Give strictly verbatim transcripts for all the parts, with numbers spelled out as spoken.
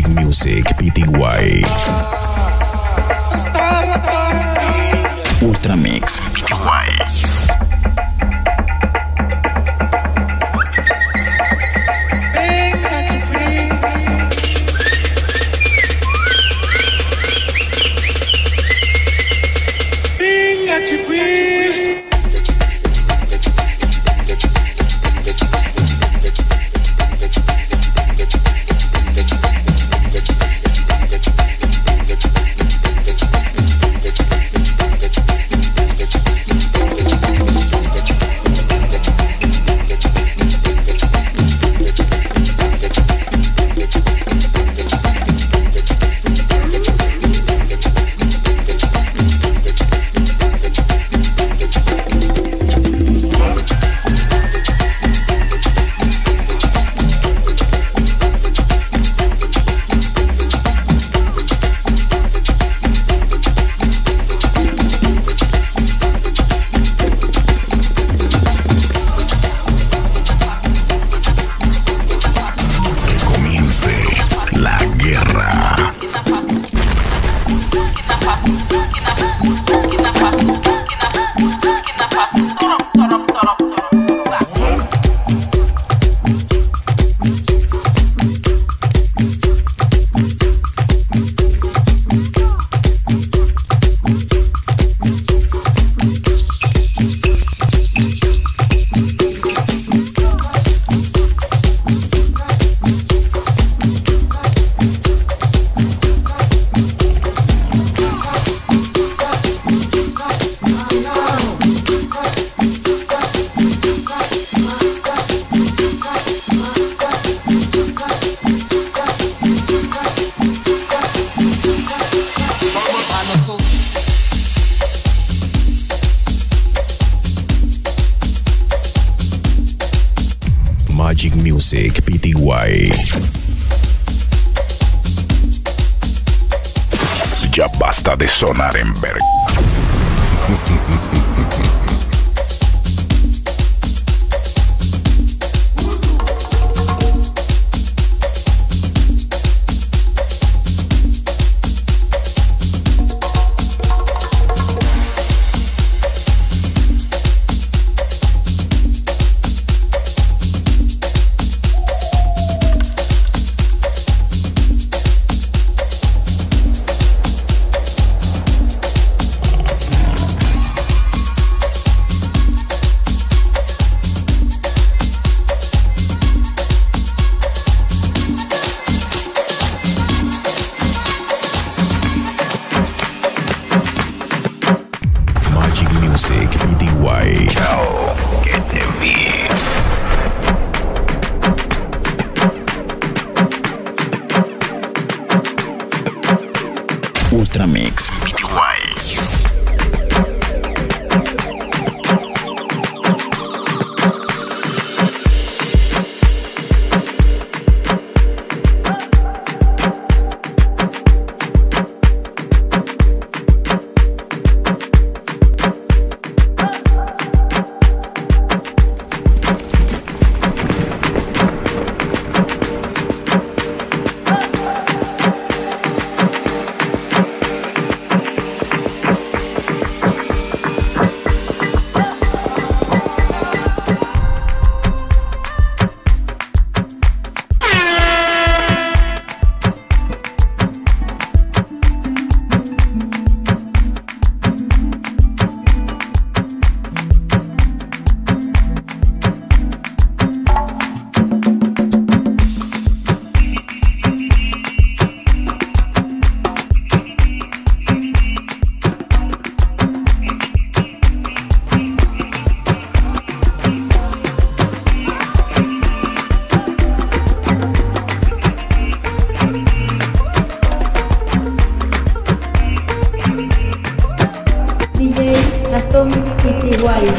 Magic Music P T Y. Ultramix P T Y. Magic Music P T Y. Ya basta de sonar en verga. P T Y. Chao, que te vi. Ultramix P T Y. P T Y.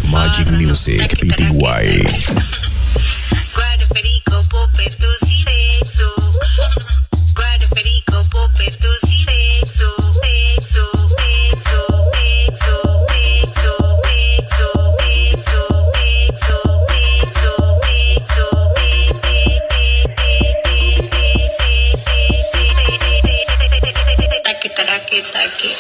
Magic Music P T Y. Guarda perico, popper, dosi sexo. Guarda perico, popper, dosi sexo. Sexo, sexo, sexo, sexo, sexo, sexo, sexo, sexo, sexo. Taque, taque, taque.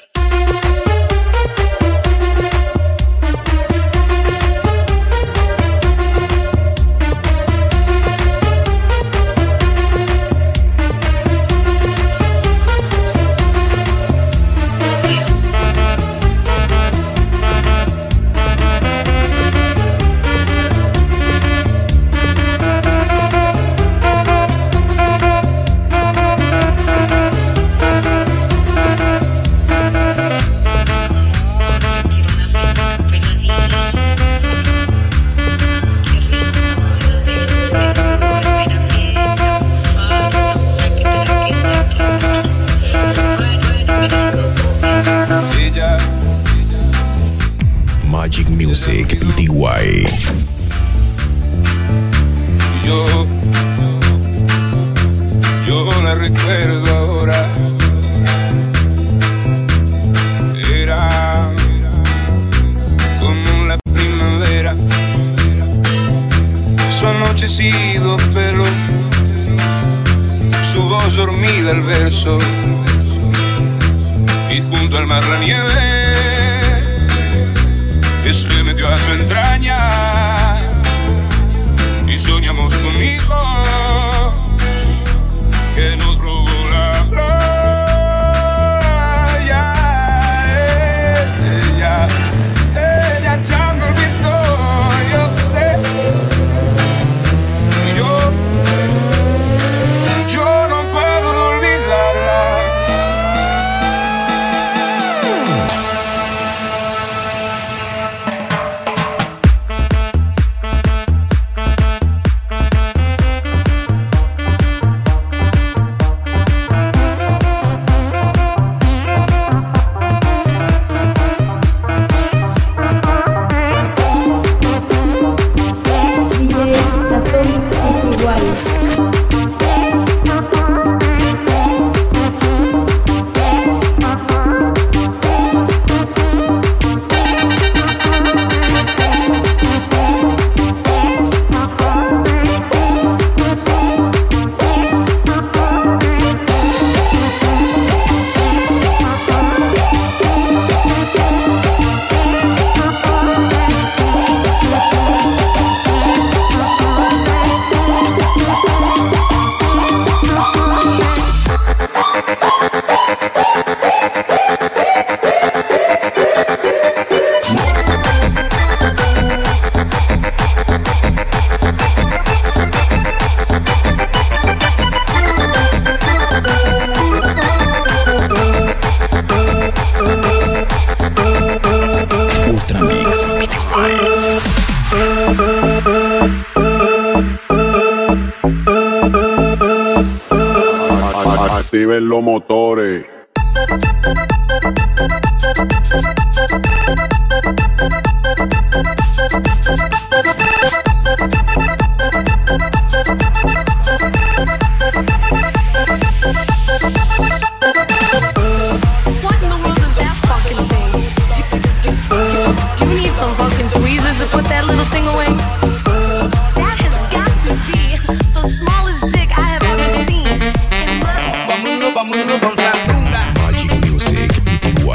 Magic Music P T Y. Yo, yo la recuerdo ahora. Era como la primavera. Su anochecido pelo, su voz dormida el verso, y junto al mar la nieve que se metió a su entraña, y soñamos con un hijo que nos robó la playa. Ella, ella ya me olvidó, yo sé. Y yo, yo no puedo olvidarla. Ultramix P T Y. Activen los motores. What in the world is that fucking thing? Do, do, do, do you need some fucking tweezers to put that little thing away? That has got to be the smallest dick I have ever seen. Magic Music P T Y.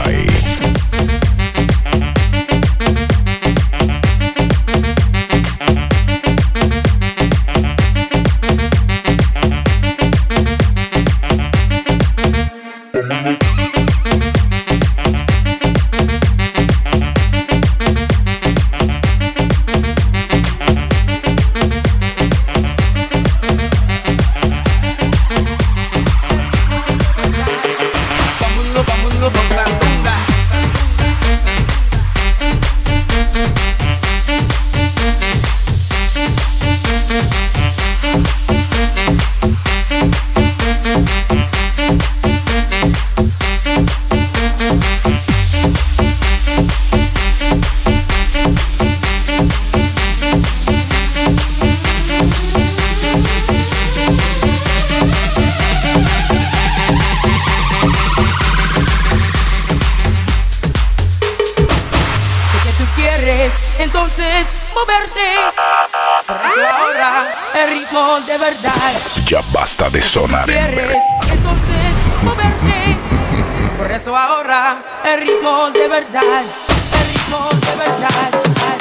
quieres entonces moverte. Por eso ahora el ritmo de verdad. Ya basta de sonar en Quieres ver. entonces moverte. Por eso ahora el ritmo de verdad. El ritmo de verdad.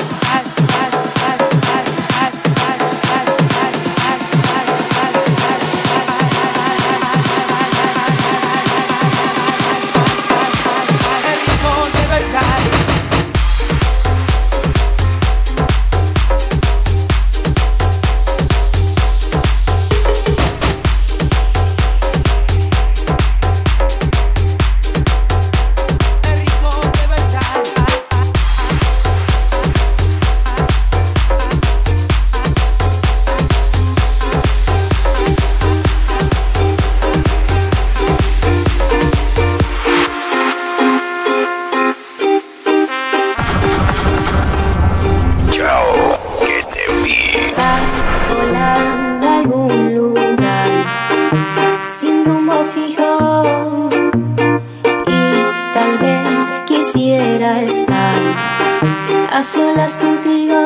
A solas contigo,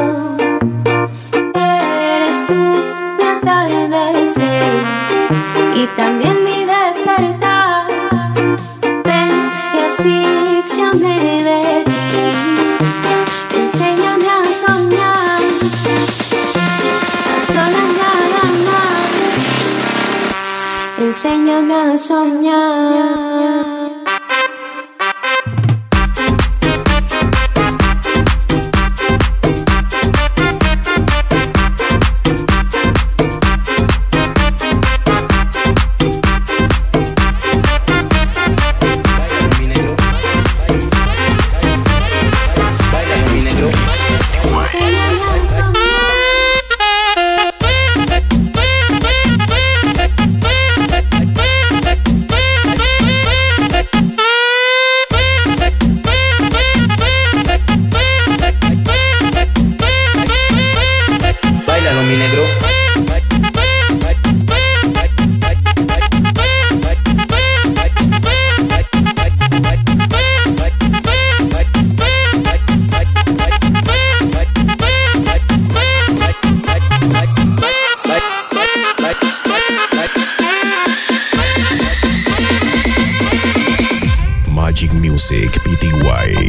eres tú mi atardecer y también mi despertar. Ven y asfíxiame de ti, enséñame a soñar, a solas nada más, enséñame a soñar. Magic Music P T Y.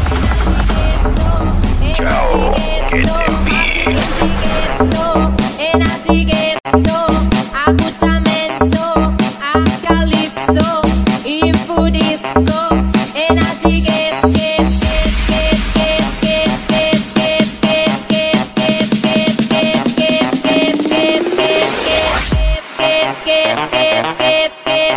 Chao, que te vi.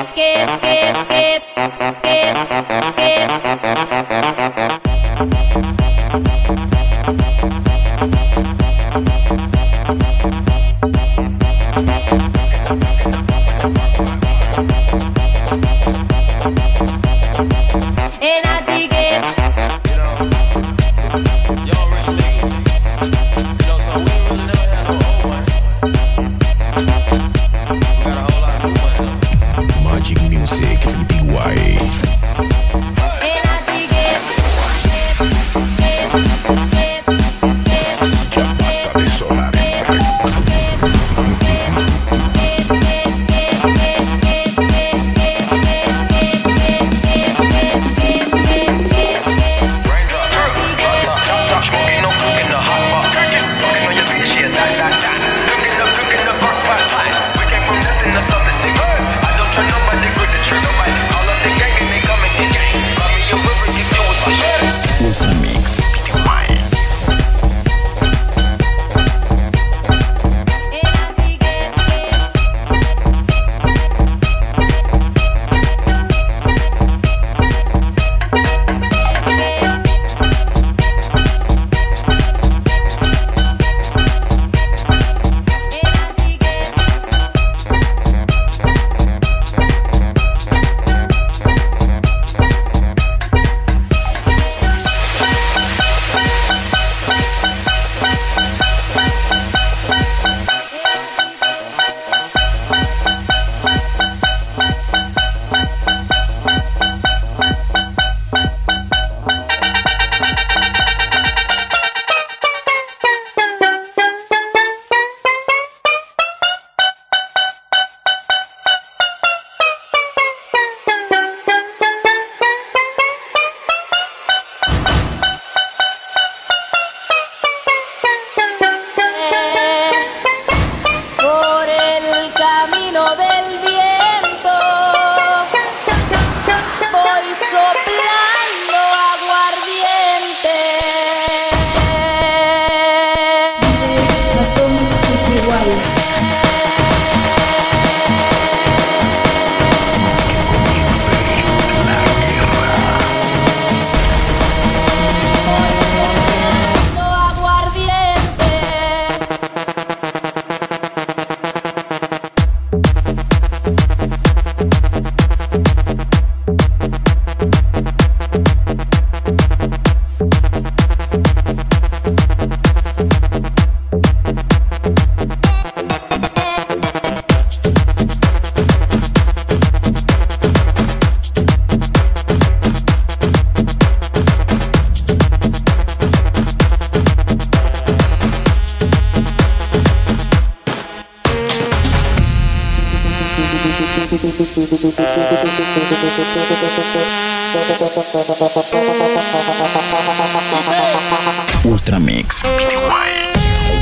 Ultramix P D Y.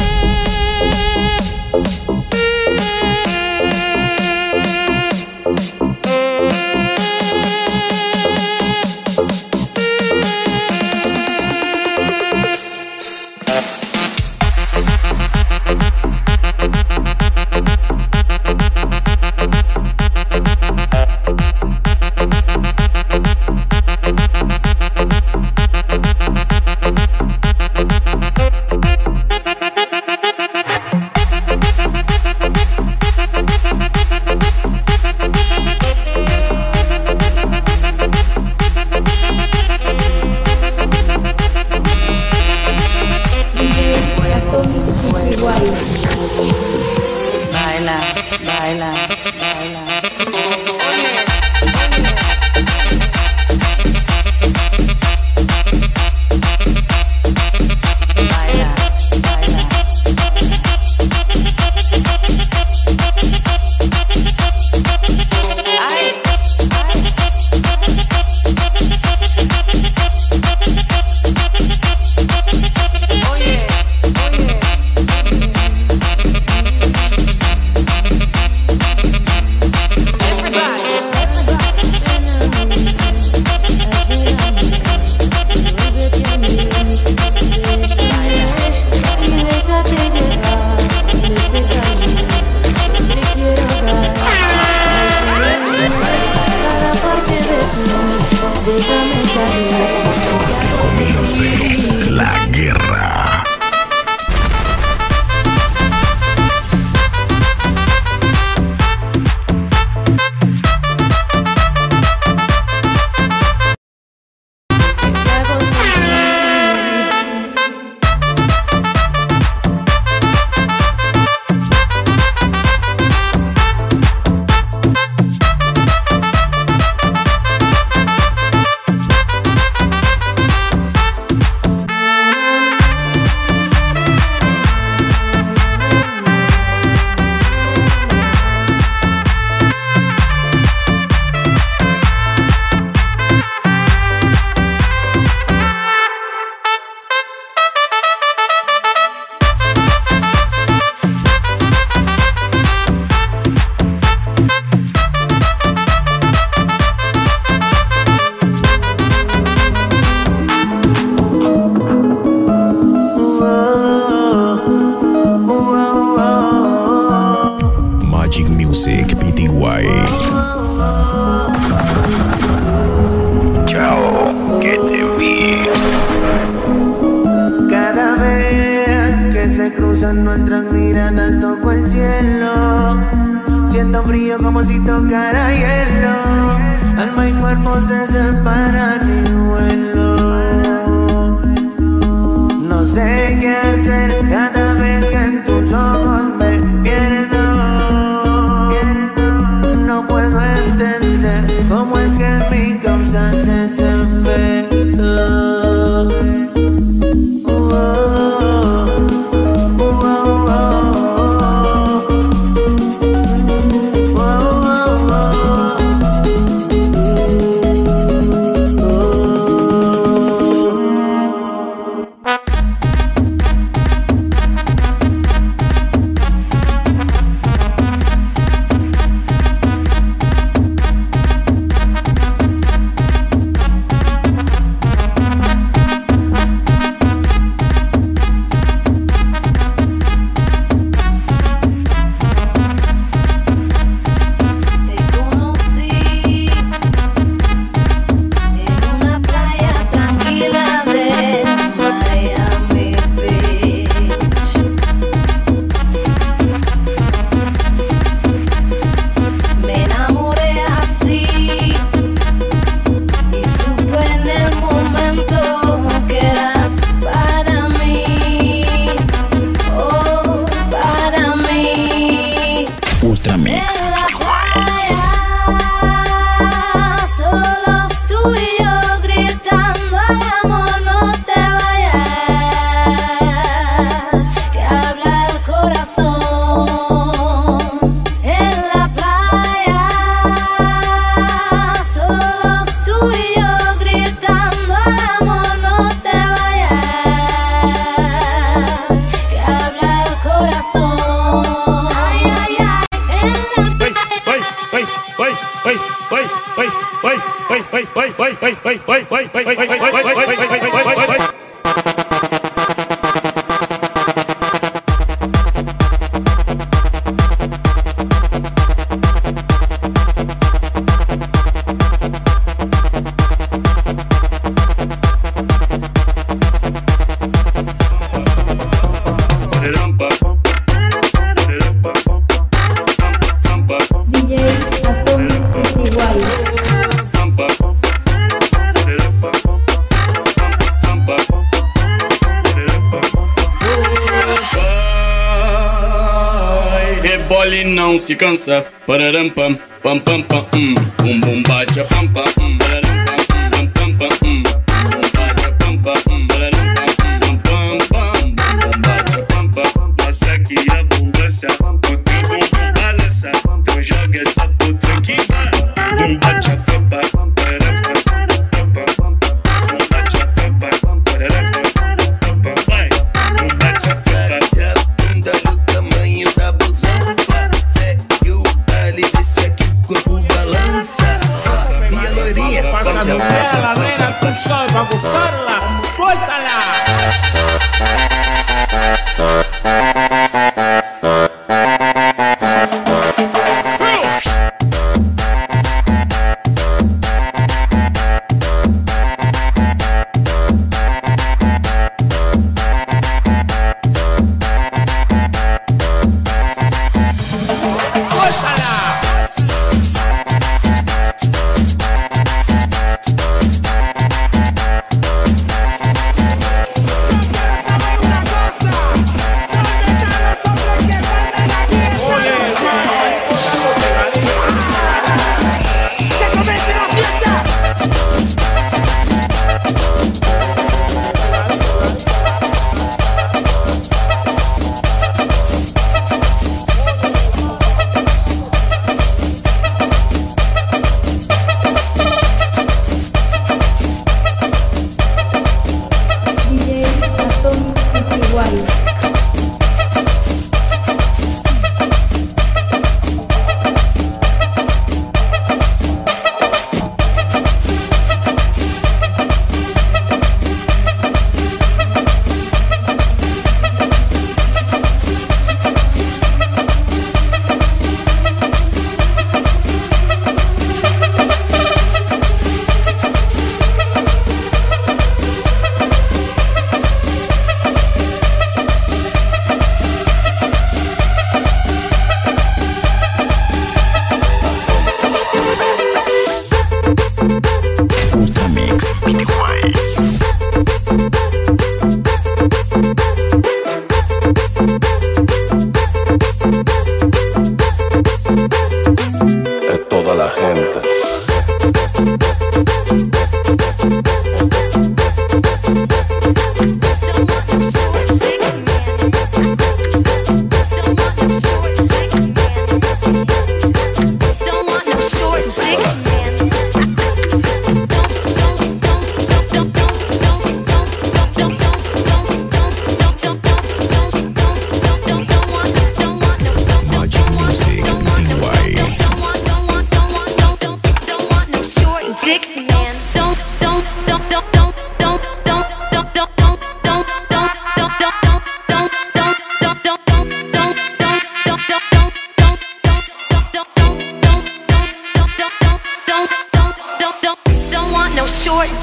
Baila, baila, baila. Oye, oye. Magic Music P T Y. Chao, que te vi. Cada vez que se cruzan nuestras miradas toco el cielo. Siento frío como si tocara hielo. Alma y cuerpo se separan y vuelo. No sé qué hacer cada vez que en tus ojos me pierdo. No puedo entender cómo es que mi causa se ese efecto. Ultramix P T Y. Solos tú y yo gritando al amor, no te vayas, que habla el corazón en la playa. Solos tú y yo gritando al amor, no te vayas, que habla el corazón. Ay, ay, ay. Bole não se cansa, pararam pam pam pam pam, hum, bum bum bate a pam pam, hum, pararam pam pam pam pam, hum, bum bate a pam pam, hum, pararam pam pam pam, bum bate a pam pam. Passa aqui a bumbança, o teu bumbum balança, então joga essa puta que vai, bum bate a pam pam, pararam pam pam pam, bum bate a pam pam, pararam pam pam, vai, bum bate a pam pam. Bunda no tamanho da blusão. Segue o baile, desce aqui o corpo balança. E a loirinha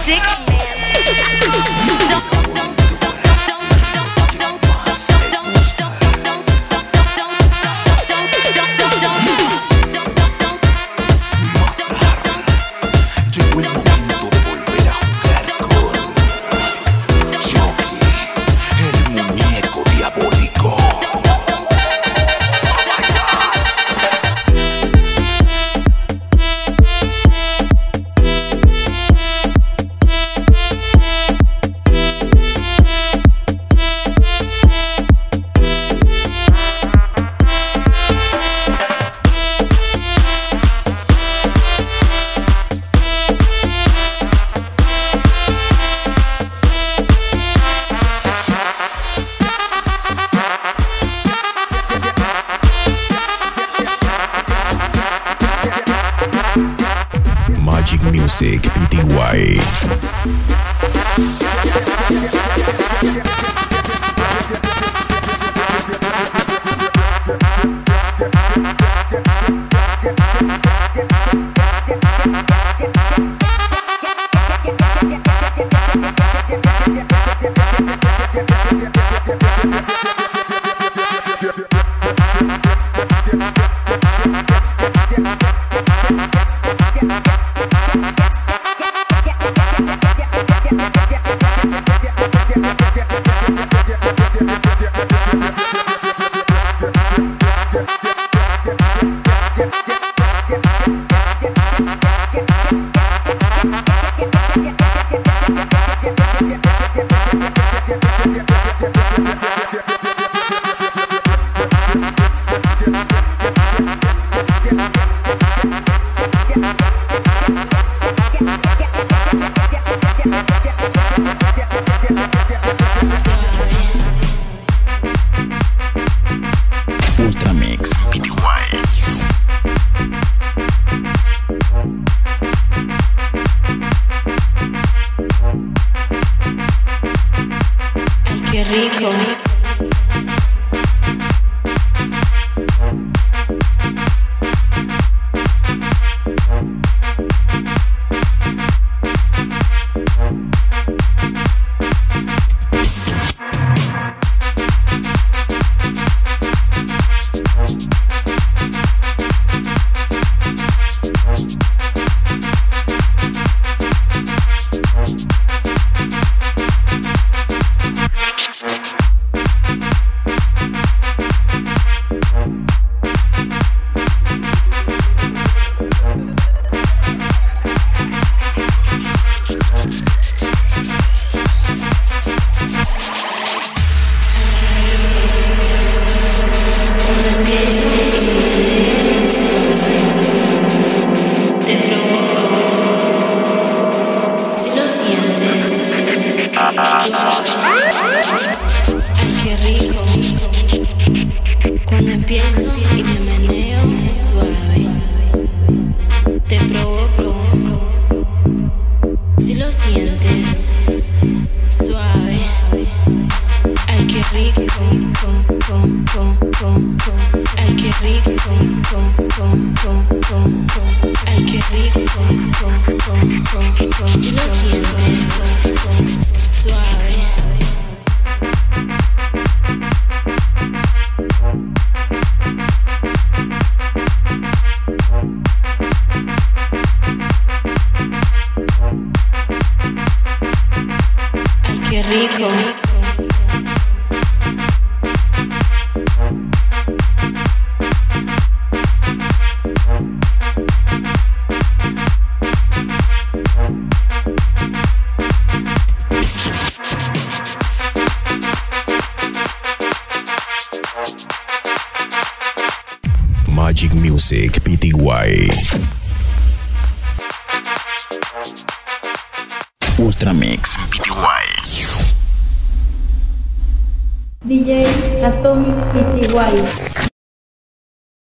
dick, man. Don't Llegó el momento de volver a jugar con Chucky, el muñeco diabólico. Magic Music P T Y. Ultramix P T Y. Ay, qué rico. Ay, qué rico. Cuando empiezo y me meneo suave, te provoco. Si lo sientes suave. Ay, qué rico. Ay, qué rico. Ay, qué rico. Si lo sientes suave. Ay, qué rico. Magic Music P T Y. Ultramix P T Y. D J Atomic P T Y.